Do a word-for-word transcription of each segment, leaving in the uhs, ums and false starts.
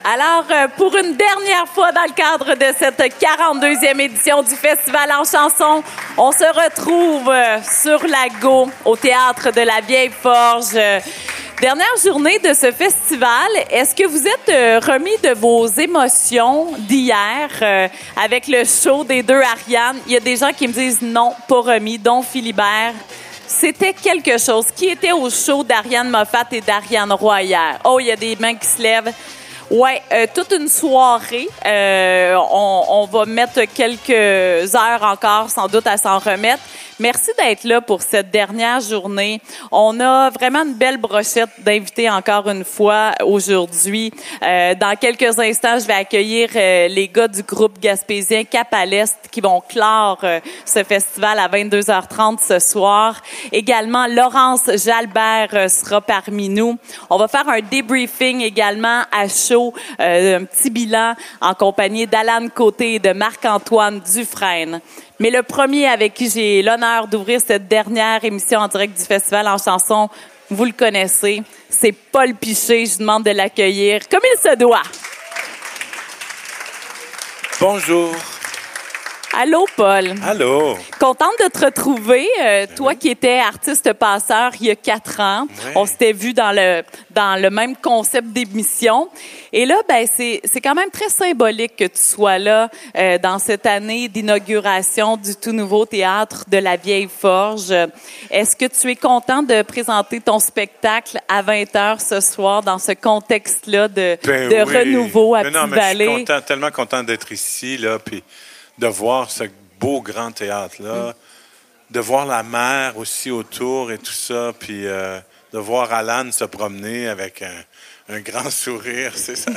Alors, euh, pour une dernière fois dans le cadre de cette quarante-deuxième édition du Festival en chanson, on se retrouve euh, sur Lago, au Théâtre de la Vieille Forge. Euh, dernière journée de ce festival. Est-ce que vous êtes euh, remis de vos émotions d'hier euh, avec le show des deux Ariane? Il y a des gens qui me disent non, pas remis, dont Philibert. C'était quelque chose. Qui était au show d'Ariane Moffat et d'Ariane Roy hier? Oh, il y a des mains qui se lèvent. Ouais, euh, toute une soirée. Euh, on, on va mettre quelques heures encore, sans doute, à s'en remettre. Merci d'être là pour cette dernière journée. On a vraiment une belle brochette d'invités encore une fois aujourd'hui. Euh, dans quelques instants, je vais accueillir euh, les gars du groupe gaspésien Cap à l'Est qui vont clore euh, ce festival à vingt-deux heures trente ce soir. Également, Laurence Jalbert euh, sera parmi nous. On va faire un débriefing également à chaud, euh, un petit bilan en compagnie d'Alan Côté et de Marc-Antoine Dufresne. Mais le premier avec qui j'ai l'honneur d'ouvrir cette dernière émission en direct du Festival en chanson, vous le connaissez, c'est Paul Piché. Je vous demande de l'accueillir comme il se doit. Bonjour. Allô, Paul. Allô. Contente de te retrouver. Euh, toi qui étais artiste passeur il y a quatre ans. Oui. On s'était vu dans le dans le même concept d'émission. Et là, ben c'est c'est quand même très symbolique que tu sois là euh, dans cette année d'inauguration du tout nouveau théâtre de la Vieille Forge. Est-ce que tu es content de présenter ton spectacle à vingt heures ce soir dans ce contexte-là de, ben de oui. renouveau à mais non, Petite-Vallée? mais je suis content, tellement content d'être ici, là, puis de voir ce beau grand théâtre-là, mm. de voir la mer aussi autour et tout ça, puis euh, de voir Alan se promener avec un, un grand sourire, c'est ça?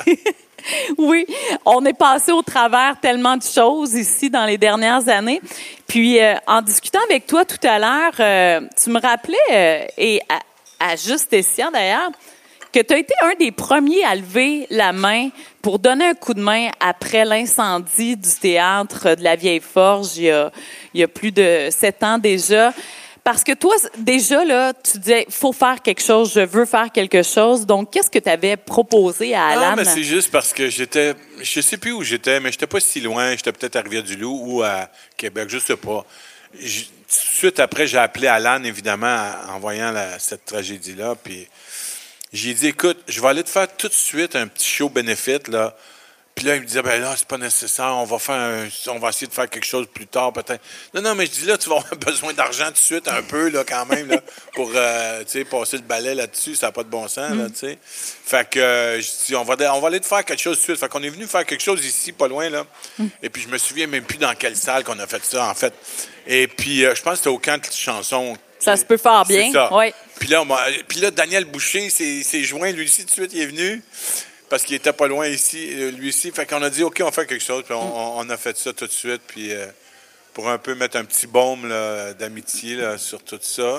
Oui, on est passé au travers tellement de choses ici dans les dernières années. Puis, euh, en discutant avec toi tout à l'heure, euh, tu me rappelais, euh, et à, à juste escient d'ailleurs, que tu as été un des premiers à lever la main pour donner un coup de main après l'incendie du théâtre de la Vieille Forge il y a, il y a plus de sept ans déjà. Parce que toi, déjà, là, tu disais, faut faire quelque chose, je veux faire quelque chose. Donc, qu'est-ce que tu avais proposé à Alan? Non, mais c'est juste parce que j'étais, je sais plus où j'étais, mais j'étais pas si loin. J'étais peut-être à Rivière-du-Loup ou à Québec, je sais pas. Je, tout de suite après, j'ai appelé Alan, évidemment, en voyant la, cette tragédie-là, puis j'ai dit, écoute, je vais aller te faire tout de suite un petit show bénéfice, là. Puis là, il me disait, ben là, c'est pas nécessaire, on va faire un, on va essayer de faire quelque chose plus tard, peut-être. Non, non, mais je dis, là, tu vas avoir besoin d'argent tout de suite, un peu, là, quand même, là, pour, euh, tu sais, passer le balai là-dessus, ça n'a pas de bon sens, mm. là, tu sais. Fait que, euh, je dis, on va, on va aller te faire quelque chose tout de suite. Fait qu'on est venu faire quelque chose ici, pas loin, là. Mm. Et puis, je me souviens même plus dans quelle salle qu'on a fait ça, en fait. Et puis, euh, je pense que c'était au camp de chanson. Ça se peut fort bien, oui. Puis là, puis là, Daniel Boucher s'est joint, lui aussi, tout de suite, il est venu, parce qu'il était pas loin ici, lui aussi. Fait qu'on a dit, OK, on fait quelque chose, puis on, mm. on a fait ça tout de suite, puis euh, pour un peu mettre un petit baume d'amitié sur tout ça.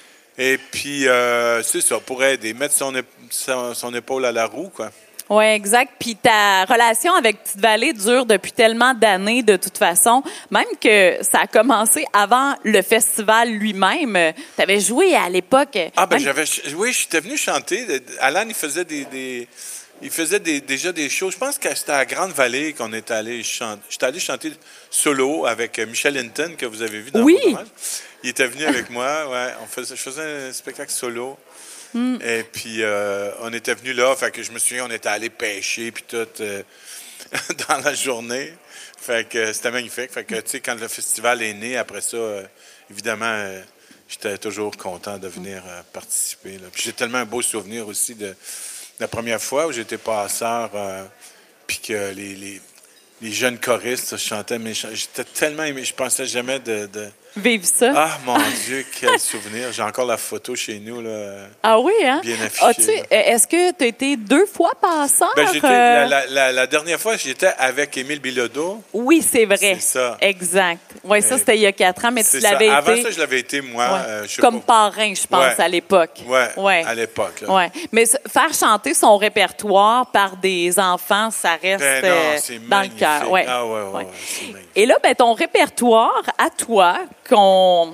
Et puis, euh, c'est ça, pour aider, mettre son, son, son épaule à la roue, quoi. Oui, exact. Puis ta relation avec Petite-Vallée dure depuis tellement d'années, de toute façon, même que ça a commencé avant le festival lui-même. Tu avais joué à l'époque. Ah, ben même... j'avais. Oui, j'étais venu chanter. Alan, il faisait des. des il faisait des, déjà des shows. Je pense que c'était à Grande-Vallée qu'on est allé chanter. J'étais allé chanter solo avec Michel Hinton, que vous avez vu dans oui. le hommage. Il était venu avec moi. Ouais, on faisait, je faisais un spectacle solo. Mm. Et puis, euh, on était venu là, fait que je me souviens, on était allé pêcher, puis tout, euh, dans la journée. Fait que c'était magnifique. Fait que, tu sais, quand le festival est né, après ça, euh, évidemment, euh, j'étais toujours content de venir euh, participer, là. Puis j'ai tellement un beau souvenir aussi de, de la première fois où j'étais passeur, euh, puis que les, les, les jeunes choristes chantaient, mais j'étais tellement aimé, je pensais jamais de... de vivre ça. Ah, mon Dieu, quel souvenir. J'ai encore la photo chez nous, là. Ah oui, hein? Bien affichée. Est-ce que tu as été deux fois passeur? Ben, j'étais, euh... la, la, la dernière fois, j'étais avec Émile Bilodeau. Oui, c'est vrai. C'est ça. Exact. Oui, ça, c'était il y a quatre ans, mais tu l'avais été... Avant ça, je l'avais été, moi. Ouais. Euh, je Comme pas... parrain, je pense, ouais. à l'époque. Oui, ouais. à l'époque. Oui, mais faire chanter son répertoire par des enfants, ça reste ben non, euh, dans le cœur. Ouais. Ah ouais, ouais, ouais. ouais, c'est magnifique. Et là, ben, ton répertoire, à toi, qu'on...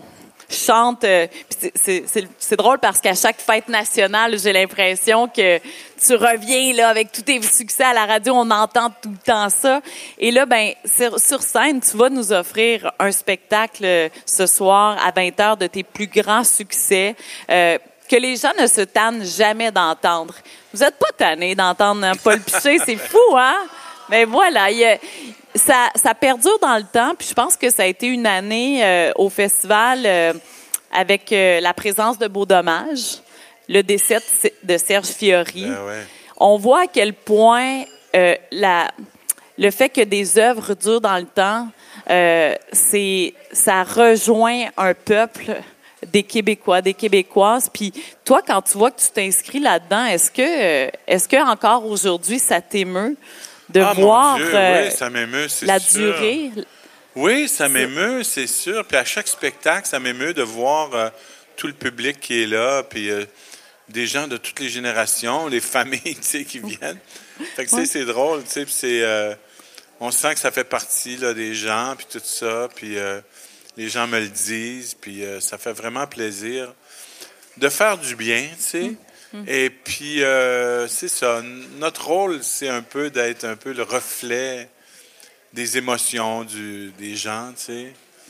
chantes. Euh, c'est, c'est, c'est, c'est drôle parce qu'à chaque fête nationale, j'ai l'impression que tu reviens là avec tous tes succès à la radio, on entend tout le temps ça. Et là, ben sur, sur scène, tu vas nous offrir un spectacle ce soir à vingt heures de tes plus grands succès. Euh, que les gens ne se tannent jamais d'entendre. Vous êtes pas tannés d'entendre hein, Paul Piché, c'est fou, hein? Mais voilà, il y a, ça, ça perdure dans le temps, puis je pense que ça a été une année euh, au festival euh, avec euh, la présence de Beau Dommage, le décès de Serge Fiori. Ben ouais. On voit à quel point euh, la, le fait que des œuvres durent dans le temps, euh, c'est, ça rejoint un peuple des Québécois, des Québécoises. Puis toi, quand tu vois que tu t'inscris là-dedans, est-ce que, est-ce que encore aujourd'hui, ça t'émeut de ah, voir mon Dieu, euh, oui, ça m'émeut, c'est la sûr. durée? Oui, ça m'émeut, c'est sûr. Puis à chaque spectacle, ça m'émeut de voir euh, tout le public qui est là, puis euh, des gens de toutes les générations, les familles, tu sais, qui viennent. Fait que ouais. c'est drôle, tu sais, puis c'est... Euh, on sent que ça fait partie là, des gens, puis tout ça, puis... Euh, les gens me le disent, puis euh, ça fait vraiment plaisir de faire du bien, tu sais. Mmh. Mmh. Et puis, euh, c'est ça. Notre rôle, c'est un peu d'être un peu le reflet des émotions du, des gens, tu sais.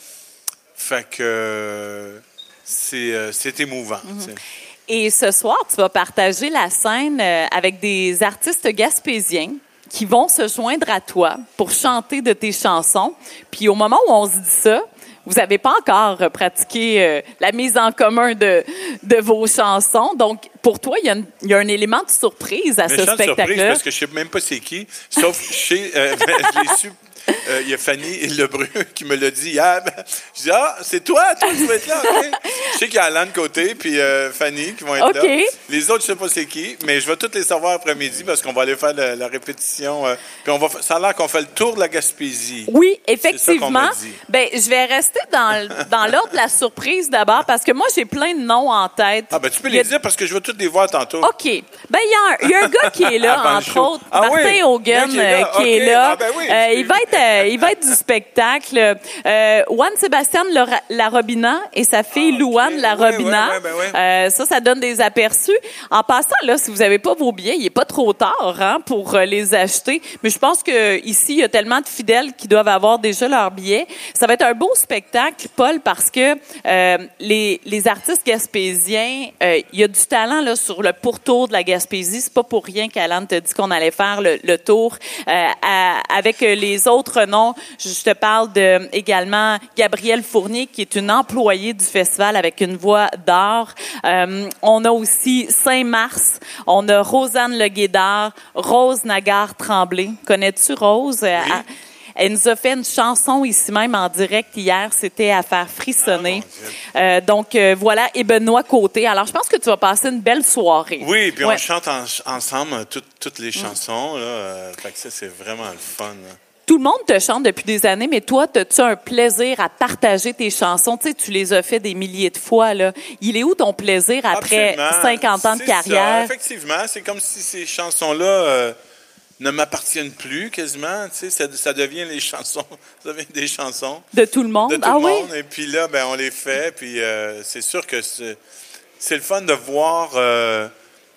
Fait que euh, c'est, euh, c'est émouvant, mmh. tu sais. Et ce soir, tu vas partager la scène euh, avec des artistes gaspésiens qui vont se joindre à toi pour chanter de tes chansons. Puis au moment où on se dit ça, vous n'avez pas encore pratiqué euh, la mise en commun de, de vos chansons. Donc, pour toi, il y a, une, il y a un élément de surprise à Mais ce spectacle-là. Surprise parce que je ne sais même pas c'est qui, sauf chez... Euh, je l'ai su... Il euh, y a Fanny Lebrun qui me l'a dit hier. Je dis, ah, c'est toi, toi, tu vas être là. Okay. Je sais qu'il y a Alain de côté, puis euh, Fanny qui vont être okay. là. Les autres, je ne sais pas c'est qui, mais je vais toutes les savoir après-midi parce qu'on va aller faire la, la répétition. Euh, puis on va, ça a l'air qu'on fait le tour de la Gaspésie. Oui, effectivement. Ben, je vais rester dans, dans l'ordre de la surprise d'abord parce que moi, j'ai plein de noms en tête. Ah, ben tu peux les a... dire parce que je vais toutes les voir tantôt. OK. Ben, il y, y a un gars qui est là, entre autres, ah, Martin oui. Hogan, qui est là. Qui okay. est là. Ah, ben oui, euh, il va être Euh, il va être du spectacle. Euh, Juan-Sébastien Larobina et sa fille ah, okay. Louane Larobina. Oui, oui, oui, oui. Euh, ça, ça donne des aperçus. En passant, là, si vous n'avez pas vos billets, il n'est pas trop tard hein, pour euh, les acheter. Mais je pense qu'ici, il y a tellement de fidèles qui doivent avoir déjà leurs billets. Ça va être un beau spectacle, Paul, parce que euh, les, les artistes gaspésiens, euh, il y a du talent là, sur le pourtour de la Gaspésie. C'est pas pour rien qu'Alan te dit qu'on allait faire le, le tour euh, à, avec les autres noms. Je te parle de également Gabrielle Fournier, qui est une employée du festival avec une voix d'or. Euh, on a aussi Saint-Mars. On a Rosanne Leguédard, Rose Nagar-Tremblay. Connais-tu Rose? Oui. Elle, elle nous a fait une chanson ici même en direct hier. C'était à faire frissonner. Ah, euh, donc, euh, voilà. Et Benoît Côté. Alors, je pense que tu vas passer une belle soirée. Oui, puis ouais. on chante en, ensemble tout, toutes les chansons. Là. Euh, fait que ça, c'est vraiment le fun. Là. Tout le monde te chante depuis des années, mais toi, as-tu un plaisir à partager tes chansons? Tu sais, tu les as fait des milliers de fois, là. Il est où ton plaisir après Absolument. cinquante ans de c'est carrière? Ça. Effectivement, c'est comme si ces chansons-là euh, ne m'appartiennent plus, quasiment. Tu sais, ça, ça devient les chansons, ça devient des chansons. De tout le monde? De tout ah le oui? monde. Et puis là, ben, on les fait, puis euh, c'est sûr que c'est, c'est le fun de voir... Euh,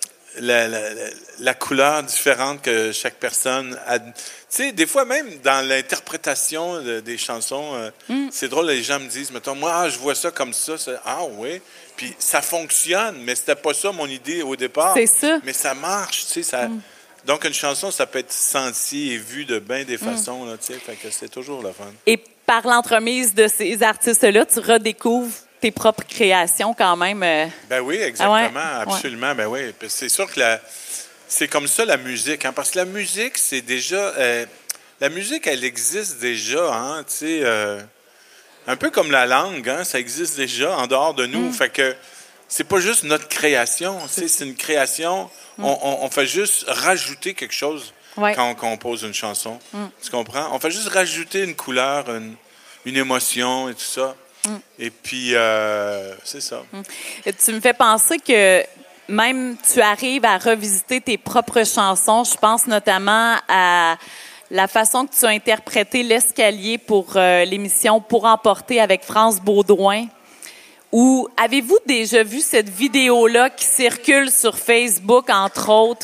La, la, la couleur différente que chaque personne a. Tu sais, des fois, même dans l'interprétation de, des chansons, euh, mm. c'est drôle, les gens me disent, mettons, moi, ah, je vois ça comme ça. ça. Ah oui. Puis ça fonctionne, mais c'était pas ça mon idée au départ. C'est ça. Mais ça marche, tu sais. Ça... Mm. Donc, une chanson, ça peut être senti et vu de bien des façons, mm. là, tu sais. Fait que c'est toujours le fun. Et par l'entremise de ces artistes-là, tu redécouvres tes propres créations quand même. Euh... Ben oui, exactement, ah ouais? absolument, ouais. ben oui. C'est sûr que la, c'est comme ça la musique, hein, parce que la musique, c'est déjà, euh, la musique, elle existe déjà, hein, tu sais, euh, un peu comme la langue, hein, ça existe déjà en dehors de nous, mm. fait que c'est pas juste notre création, c'est, c'est une création, mm. on, on, on fait juste rajouter quelque chose ouais. quand on compose une chanson, mm. tu comprends? On fait juste rajouter une couleur, une, une émotion et tout ça. Mm. Et puis, euh, c'est ça. Mm. Et tu me fais penser que même tu arrives à revisiter tes propres chansons. Je pense notamment à la façon que tu as interprété l'escalier pour euh, l'émission Pour emporter avec France Baudouin, Ou avez-vous déjà vu cette vidéo-là qui circule sur Facebook, entre autres?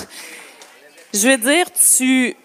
Je veux dire, tu,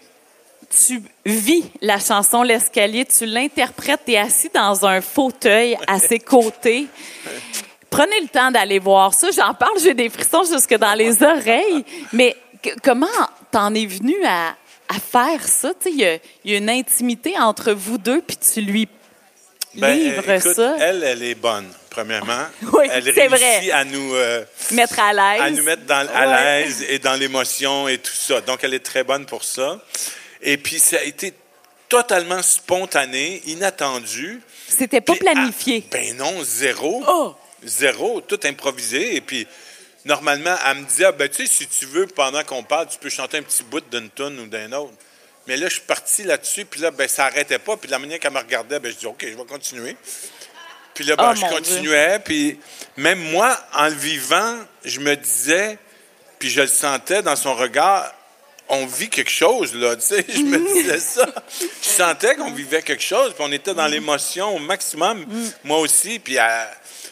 tu vis la chanson L'Escalier, tu l'interprètes, tu es assis dans un fauteuil à ses côtés. Prenez le temps d'aller voir ça. J'en parle, j'ai des frissons jusque dans les oreilles. Mais que, comment t'en es venu à, à faire ça? Il y, y a une intimité entre vous deux, puis tu lui ben, livres écoute, ça. Elle, elle est bonne, premièrement. Oui, elle c'est réussit vrai. à nous... Euh, mettre à l'aise. À nous mettre dans, à ouais. l'aise et dans l'émotion et tout ça. Donc, elle est très bonne pour ça. Et puis, ça a été totalement spontané, inattendu. C'était pas puis, planifié. Ah, ben non, zéro. Oh! Zéro, tout improvisé. Et puis, normalement, elle me dit, ah, ben, tu sais, si tu veux, pendant qu'on parle, tu peux chanter un petit bout d'une tune ou d'un autre. Mais là, je suis parti là-dessus, puis là, ben, ça n'arrêtait pas. Puis de la manière qu'elle me regardait, ben, je dis, OK, je vais continuer. Puis là, ben, oh, je continuais. Puis même moi, en le vivant, je me disais, puis je le sentais dans son regard, on vit quelque chose, là, tu sais, je me disais ça. Je sentais qu'on vivait quelque chose, puis on était dans l'émotion au maximum, moi aussi. Puis à,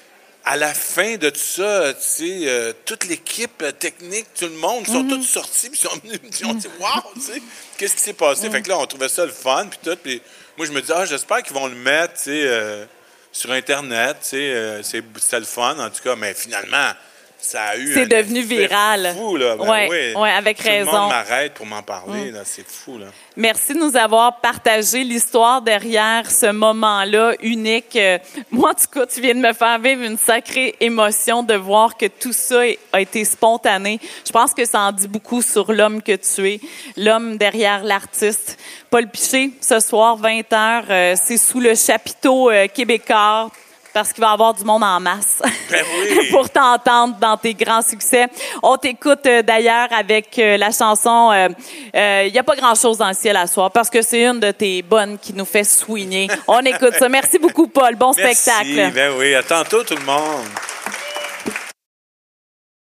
à la fin de tout ça, tu sais, euh, toute l'équipe technique, tout le monde, sont tous sortis, puis ils sont venus me dire, on dit, wow, tu sais, qu'est-ce qui s'est passé? Fait que là, on trouvait ça le fun, puis tout. Puis moi, je me dis, ah, j'espère qu'ils vont le mettre, tu sais, euh, sur Internet, tu sais, euh, c'est, c'était le fun, en tout cas, mais finalement, ça a eu c'est un devenu viral. Fou, là. Ben ouais, oui, ouais, avec tout raison. Tout le monde m'arrête pour m'en parler, mm. là, c'est fou, là. Merci de nous avoir partagé l'histoire derrière ce moment-là unique. Moi, en tout cas, tu viens de me faire vivre une sacrée émotion de voir que tout ça a été spontané. Je pense que ça en dit beaucoup sur l'homme que tu es, l'homme derrière l'artiste. Paul Piché, ce soir, vingt heures, euh, c'est sous le chapiteau euh, québécois. Parce qu'il va y avoir du monde en masse ben oui. pour t'entendre dans tes grands succès. On t'écoute euh, d'ailleurs avec euh, la chanson euh, euh, Il n'y a pas grand-chose dans le ciel à soir parce que c'est une de tes bonnes qui nous fait swinguer. On écoute ça. Merci beaucoup, Paul. Bon Merci. spectacle. Ben oui, à tantôt tout le monde.